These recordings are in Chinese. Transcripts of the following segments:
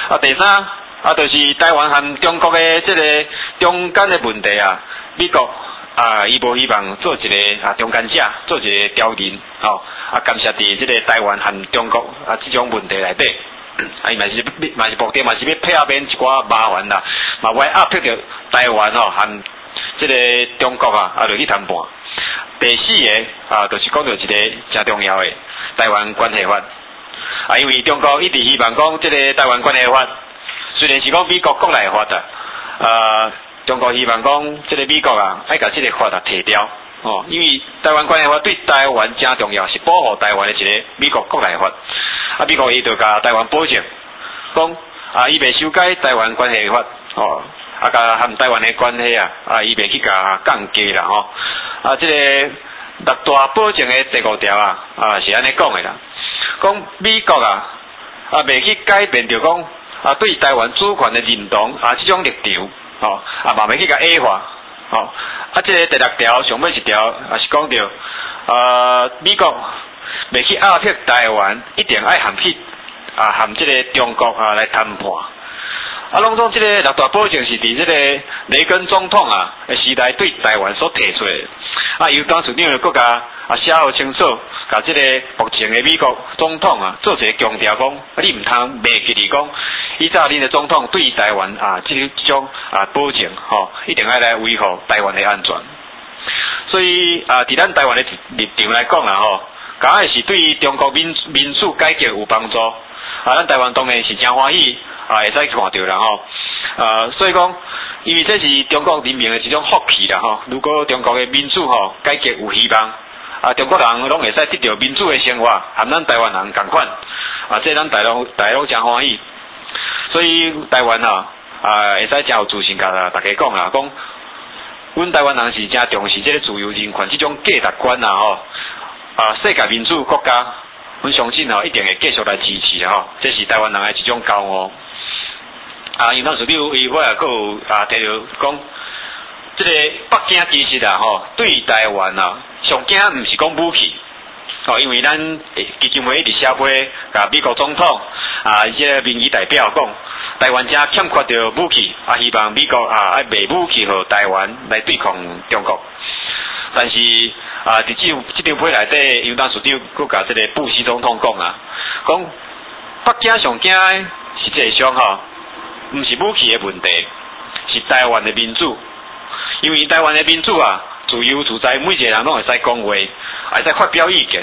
第三就是台湾和中国的这个中间的问题啊，美国伊无希望做一个中间者，做一个调人干涉伫这个台湾和中国这种问题内底，伊嘛是目的嘛是要配合免一寡麻烦啦，嘛要压迫着台湾和这个中国就去谈判。第四个就是讲到一个真重要的台湾关系法因为中国一直希望讲这个台湾关系法，虽然是讲美国国内法中国希望讲这个美国爱把这个法摕掉因为台湾关系法对台湾真重要，是保护台湾的一个美国国内法美国伊就甲台湾保证讲伊袂修改台湾关系法甲和台湾的关系伊袂去甲降低啦这个六大保证的第5条是安尼讲的啦，讲美国袂去改变着讲对台湾主权的认同这种立场嘛袂去甲矮化这个第6条上尾一条是讲着美国袂去压迫台湾，一定爱含这个中国来谈判拢总这个六大保证是伫这个雷根总统的时代对台湾所提出的由当时长的国家写好清楚，甲这个目前的美国总统做一个强调讲你唔通袂记哩讲依照恁的总统对台湾这种保证一定要来维护台湾的安全。所以伫咱台湾的立场来讲讲的是对中国民主改革有帮助咱台湾当然是真欢喜会使看到啦所以讲因为这是中国人民的一种福气啦如果中国的民主改革有希望中国人拢会使得到民主的生活，和咱台湾人同款这咱大陆真欢喜。所以台湾会使真有自信甲大家讲啦，讲阮台湾人是真重视这个自由人权这种价值观世界民主国家，阮相信一定会继续来支持这是台湾人的一种骄傲因为当时伊我也有提到讲，这个北京其实对台湾上惊毋是讲武器因为咱基金会一直写批甲美国总统这个民意代表讲，台湾真欠缺着武器希望美国爱卖武器给台湾来对抗中国。但是伫这张批内底，因为当时长佮甲这个布希总统讲北京上惊实际上毋是武器的问题，是台湾的民主。因为台湾的民主自由自在，每一个人拢会使讲话，会使发表意见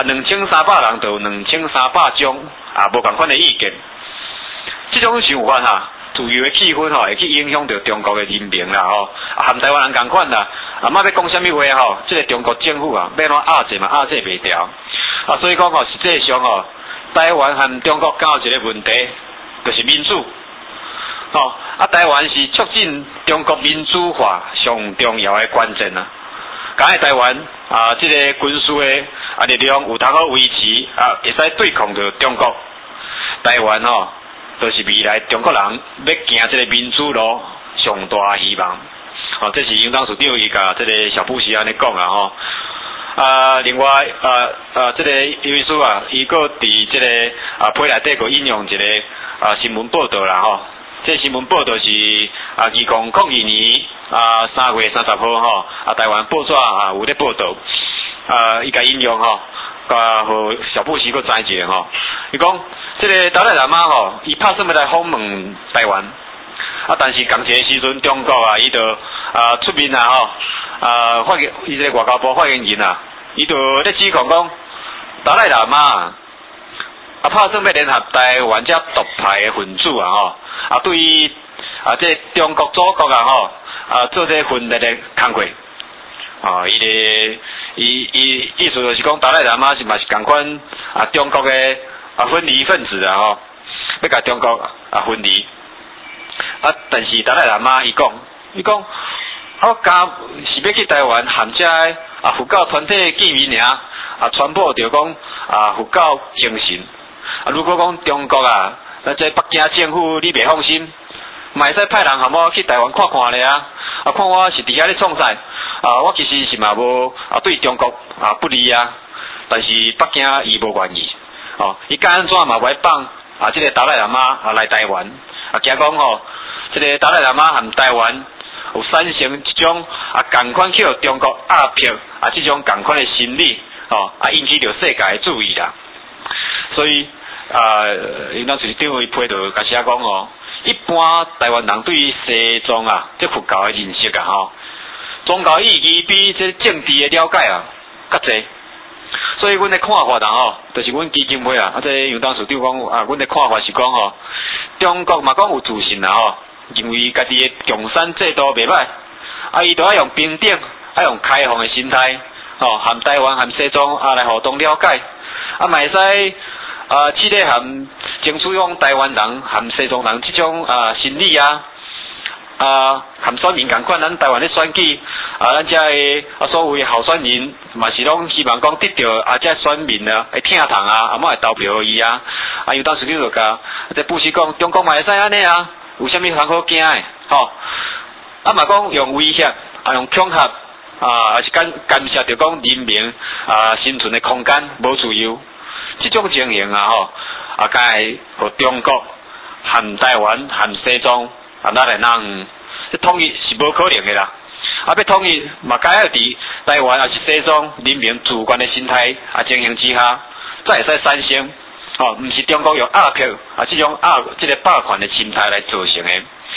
2300人就有2300种无同款的意见。这种想法自由的气氛会去影响到中国的人民啦和台湾人同款啦莫要讲什么话这个中国政府要怎压制嘛压制袂掉所以讲实际上台湾和中国刚好一个问题，就是民主台湾是促进中国民主化上重要的关键敢会台湾这个军事的力量有通好维持会使对抗着中国，台湾就是未来中国人要行这个民主路上大的希望这是应当是对伊甲这个小布什安尼讲另外这个有一书伊个伫这个批内底个引用一个新闻报道啦这新闻报道是2002年3月30号台湾报纸有咧报道伊甲引用和小布什个知一个伊讲这个达赖喇嘛伊拍算要来访问台湾但是同时的时阵中国伊就出面发言伊这个外交部发言人伊就咧指控讲达赖喇嘛拍算要联合台湾这独派的分子对于这中国祖国做这分裂的工作伊意思就是讲达赖喇嘛是嘛是同款中国的分离分子要甲中国分离但是达赖喇嘛伊讲我家是要去台湾含这佛教团体见面传播着讲佛教精神如果讲中国这北京政府你袂放心，嘛会使派人含我去台湾看看咧看我是伫遐咧创啥我其实是嘛无对中国不利但是北京伊无愿意伊敢安怎嘛袂放这个达赖喇嘛来台湾，惊讲吼，这个达赖喇嘛和台湾有产生这种同款去中国压迫这种同款的心理，引起着世界的注意啦。所以因当时对位批就甲写讲吼，一般台湾人对西藏这佛教的认识宗教意义比这政治的了解较侪。所以阮的看法就是阮基金会这杨当处长讲阮的看法是讲中国嘛讲有自信认为家己的共产制度袂歹，伊就要用平等，要用开放的心态，和台湾、和西藏来互相了解，嘛会使试着和争取用台湾人、和西藏人这种心理和选民同款，咱台湾的选举咱遮的所谓候选人嘛是拢希望讲得到遮选民会听从莫会投票伊有当时你就甲这不是讲中国嘛会使安尼有啥物通好惊的嘛讲用威胁用恐吓还是干涉着讲人民生存的空间无自由，这种情形敢会互中国和台湾和西藏咱两人统一是无可能的啦。要统一嘛，该要伫台湾还是西藏人民主观的心态情形之下，才会使产生毋是中国用压迫这种这个霸权的心态来造成的。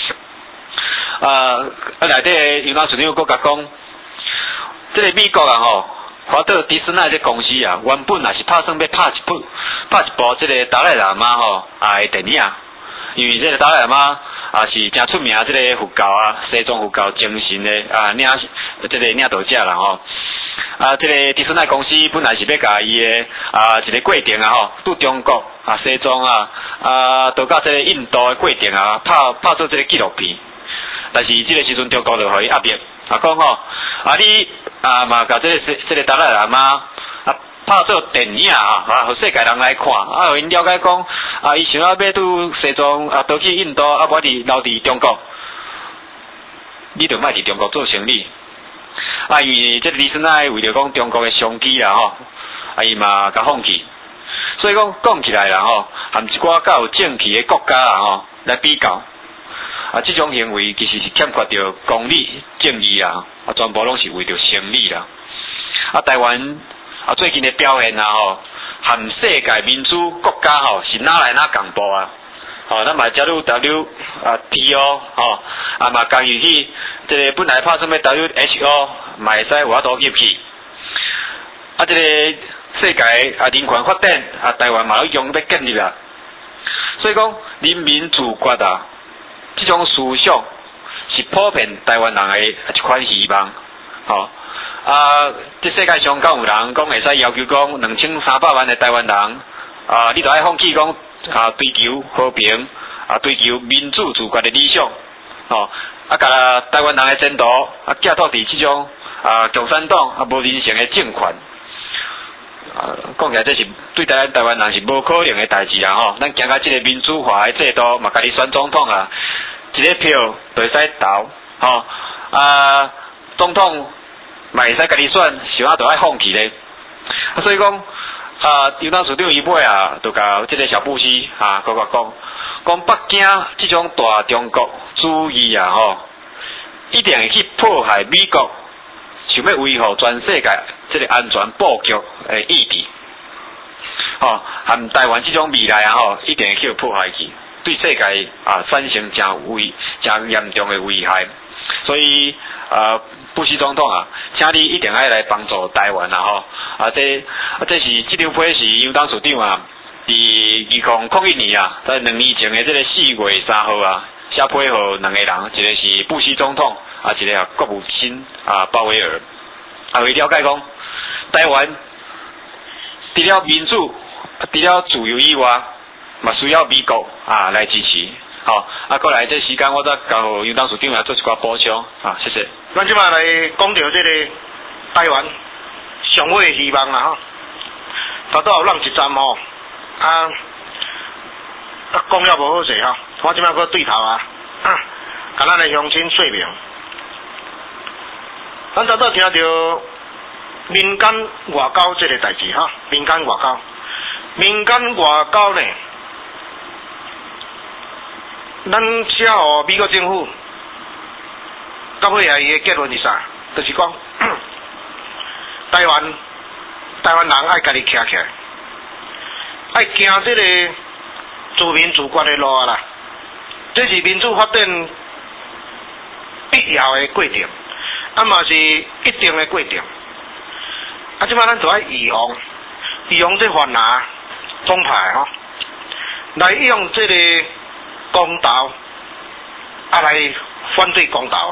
内底杨当处长佫甲讲，这个美国华特迪士尼这公司原本也是打算要拍一部这个达赖喇嘛的电影，因为这个达赖喇嘛是真出名这个佛教西藏佛教精神的这个领导者啦这个迪士尼公司本来是要甲伊的一个过程拄中国西藏到到这个印度的过程拍做这个纪录片，但是这个时阵中国就互伊压迫讲你嘛甲这个达赖喇嘛拍做电影互世界人来看互因了解讲伊想要拄西藏倒去印度我留伫中国，你就莫伫中国做生意因为这李森爱为了讲中国的商机伊嘛甲放弃，所以讲起来和一寡较有正气的国家来比较这种行为其实是欠缺着公理正义全部拢是为着生理啦台湾最近的表现和世界民主国家是哪来哪共步咱嘛加入 WTO 嘛加入去这个本来拍算要 WHO 嘛会使有法度入去这个世界人权法典台湾嘛已经要建立啦，所以讲人民自觉这种思想是普遍台湾人的一款希望这世界上敢有人讲会使要求讲2300万的台湾人你就要放弃讲追求和平追求民主自觉的理想甲台湾人的前途寄托伫这种共产党无人性的政权讲起来这是对台湾人是无可能的代志咱行到这个民主化的制度嘛，家己选总统一个票就会使投总统嘛会使家己选，想就要放弃咧所以讲杨当处长伊尾就甲这个小布希讲北京这种大中国主义一定会去破坏美国想要维护全世界这个安全布局的意志和台湾这种未来一定会去破坏去，对世界产生真严重的危害。所以布希总统请你一定要来帮助台湾这是这张批是杨当处长伫2001年在2年前的这个4月3号写批予两个人，一个是布希总统一个国务卿鲍威尔为了解讲台湾除了民主除了自由以外嘛需要美国来支持过来这时间我再交杨当处长来做一寡补充谢谢。 咱即摆来讲到这个台湾上尾的希望头拄有让一站讲了无好势我即摆搁对头甲咱的乡亲说明，咱头拄听到民间外交这个代志民间外交呢， 咱写互美国政府，到尾啊伊的结论是啥？就是讲，台湾人爱家己徛起来，爱行这个自民自决的路啊啦，这是民主发展必要的过程，啊嘛是一定的过程。啊，即摆咱就爱预防这泛蓝宗派吼，来用这个公道啊来反对公道。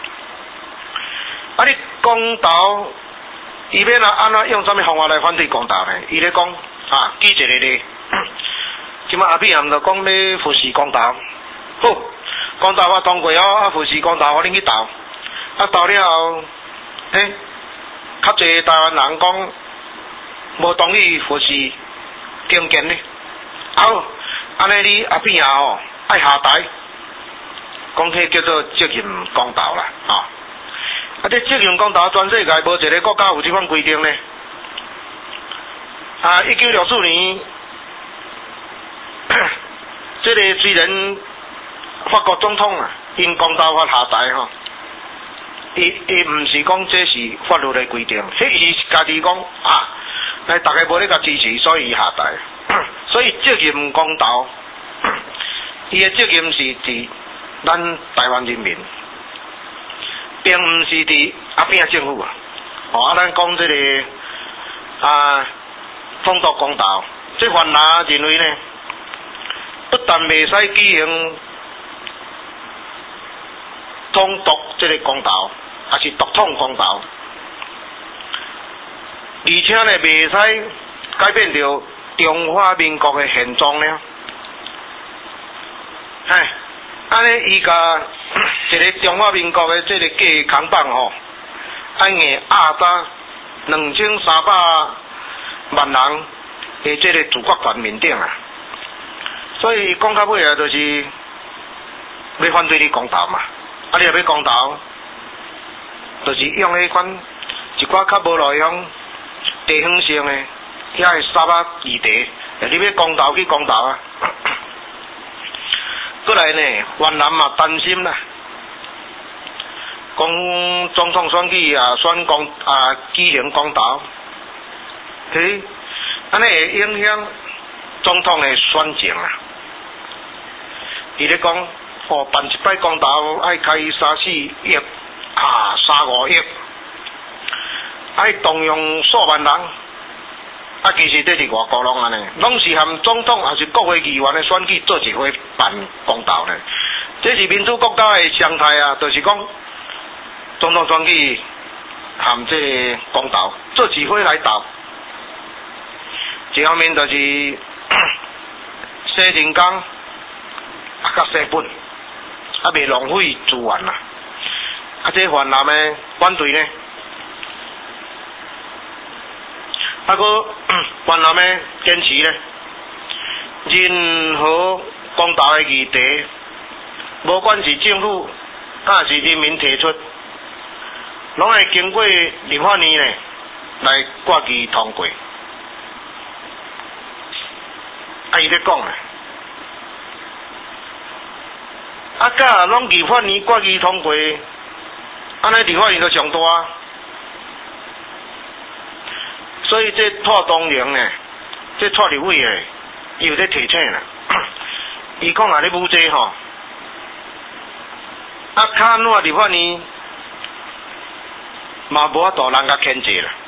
啊，你公道，伊要安怎用什么方法来反对公道呢？伊咧讲啊，举一个例，即摆阿扁也毋着讲要扶持公道，好，公道法通过哦，啊扶持公道，互恁去投，啊投了后，嘿，较侪台湾人讲无同意扶持中建呢，好，安尼你阿扁吼爱下台，讲迄叫做责任公道啦，吼。啊！这责任公道全世界无一个国家有这款规定呢。啊，1964年，这个虽然法国总统啊，因公道法下台吼，伊毋是讲这是法律的规定，迄伊是家己讲啊，来大家无咧甲支持，所以伊下台。所以责任公道，伊的责任是指咱台湾人民。并毋是伫阿扁政府啊，啊，咱讲这个啊，统独公道，这泛蓝认为呢，不但袂使举行统独这个公道，也是独统公道，而且呢，袂使改变着中华民国的现状呢。哎，安尼伊甲一个中华民国的这个假扛棒吼，按硬压在2300万人的这个自决权面顶啊，所以讲到尾啊，就是要反对你公道嘛，啊，你若要公道，就是用迄款一寡较无路用地方性的遐个沙巴议题，你要公道去公道啊。过来呢，越南嘛担心啦。讲总统选举啊，举行公道，嘿，安尼会影响总统的选情啊。伊咧讲，哦，办一摆公道爱开3-4亿啊，3-5亿，爱动用数万人，啊，其实这是外国拢安尼，拢是含总统还是国会议员的选举做一回办公道呢？这是民主国家的常态啊，就是讲。总统选举含这个公道做指挥来投，一方面就是省人工啊，甲省本，啊袂浪费资源啦。啊，这泛蓝的反对呢，啊个泛蓝的坚持呢，任何公道的议题，无管是政府还是人民提出。拢会经过立法院呢来挂机通过，啊伊咧讲啊，啊甲拢立法院挂机通过，安尼立法院就上大，所以这蔡东良呢，这蔡立委诶，伊有咧提醒啦，伊讲啊咧武这吼，啊卡哪立法院。嘛无法度人甲牵制啦，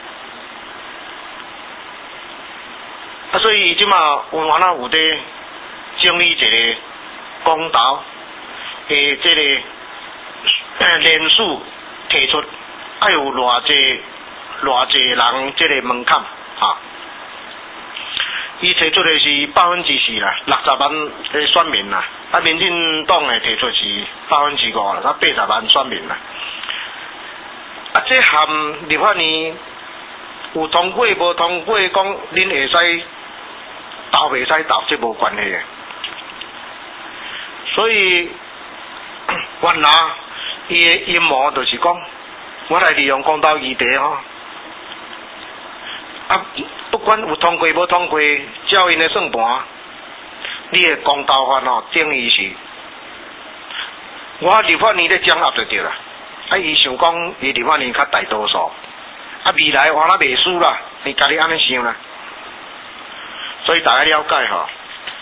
啊，所以即马有安那有伫整理一个公道诶，这个人数提出，爱有偌济人这个门槛哈。伊提出的是4%啦，60万的选民啦，啊，民进党诶提出是5%啦，啊，80万选民啦。啊，这含立法院有通过无通过，讲恁会使投袂使投，这无关系的。所以，原来伊的阴谋就是讲，我来利用公道议题吼，啊，不管有通过无通过，照因的算盘，你的公道法吼，等于是我立法院咧掌握就对啦。伊想讲伊立法院较大多数，未来我若袂输啦，你家己安尼想啦。所以大家了解吼，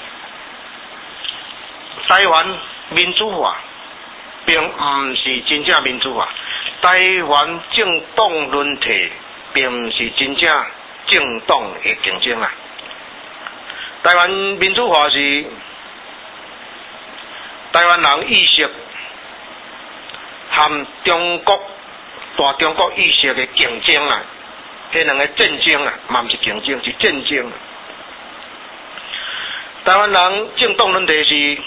台湾民主化并毋是真正民主化，台湾政党轮替并毋是真正政党的竞争啊。台湾民主化是台湾人意识和中国大中国意识的竞争啊，迄两个战争啊，嘛毋是竞争，是战争啊。台湾人政党轮替是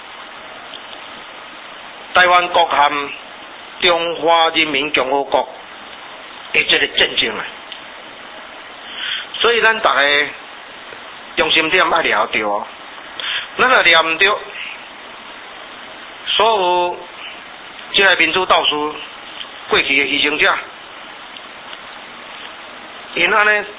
台湾国和中华人民共和国的这个战争啊，所以咱大家中心点要了着哦，咱若了毋着，所有这个民主斗士过去的牺牲者，因安尼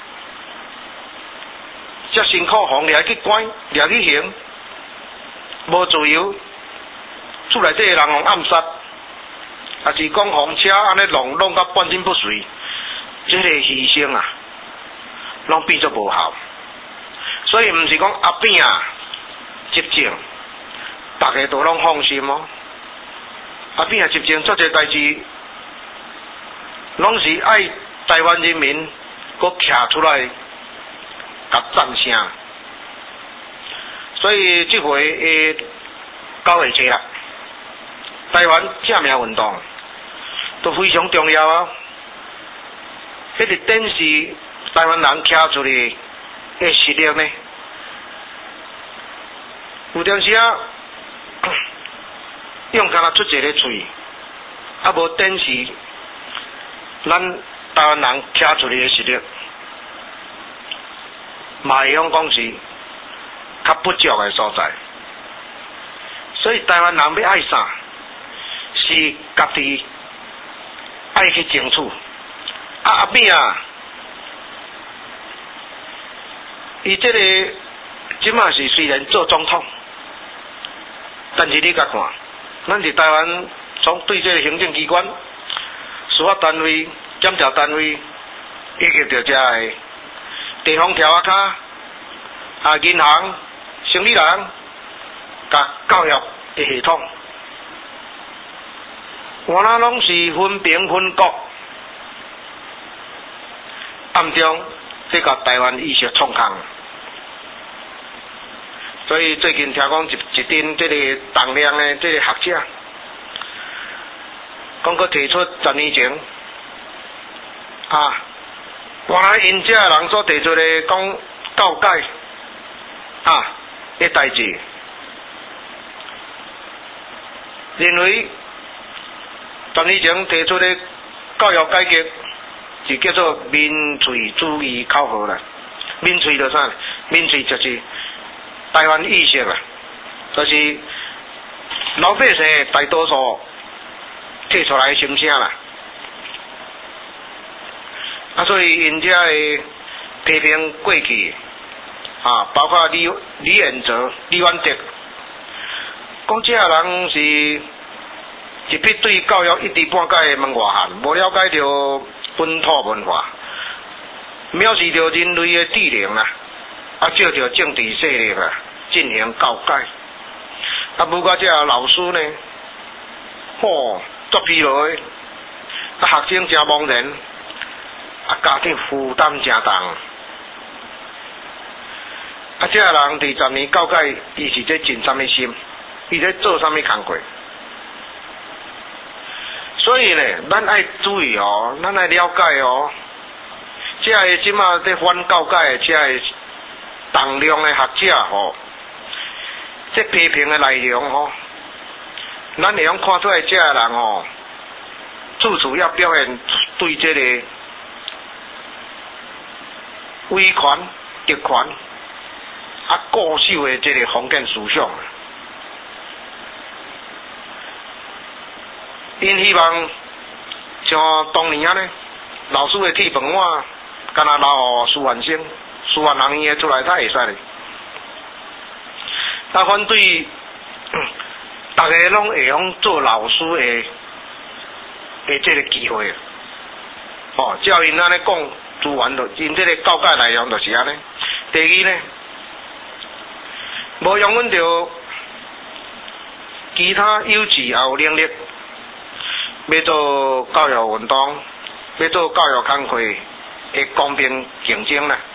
遮辛苦互掠去关，掠去刑，无自由，厝内底的人互暗杀，也是讲互车安尼弄到半身不遂，这个牺牲啊，拢变作无效。所以毋是讲阿扁啊执政，大家都拢放心哦。阿扁啊执政，做这代志，拢是爱台湾人民搁徛出来甲赞声。所以这回的9月7日，台湾正名运动都非常重要啊。迄个展示台湾人徛出来的实力呢，有阵时啊，用敢若出一个嘴，无展示咱台湾人徛出来的实力，嘛会用讲是较不足的所在。所以台湾人要爱啥，是家己爱去争取。阿扁啊，伊这个即马是虽然做总统，但是你甲看，咱伫台湾从对这个行政机关、司法单位、检调单位，以及着遮个地方条卡、银行、生理人、甲教育的系统，我那拢是分平分国，暗中这甲台湾意识创空。所以最近听讲一阵这个重量的这个学者，讲佮提出10年前原来因遮人所提出的讲教改的代志，认为10年前提出的教育改革是叫做民粹主义考核啦。民粹就是啥？民粹就是台湾意识啦，就是老百姓大多数提出来的心声啦。所以因遮的批评过去包括李远哲、李远哲，讲这人是一批对教育一知半解的门外汉，无了解到本土文化，藐视着人类的智能啊，照着政治势力啊进行教改。不过这老师呢，足疲劳的，学生真茫然，家庭负担真重。这人伫10年教改，伊是在尽什么心？伊在做什么工作？所以呢，咱爱注意哦，咱爱了解哦。这个即马在反教改的，这个重量的学者这批评的内容咱会用看出来，这个人处处要表现对这个威权、极权固守的这个封建思想。因希望像当年呢，老师的铁饭碗，敢若留师范生、师范人员出来，他会使咧。反对重大家拢会用做老师的这个机会。哦，照因安尼讲，资源就因这个教改内容就是安尼。第二呢，无用阮着其他有志也有能力，要做教育运动，要做教育工会的公平竞争啦。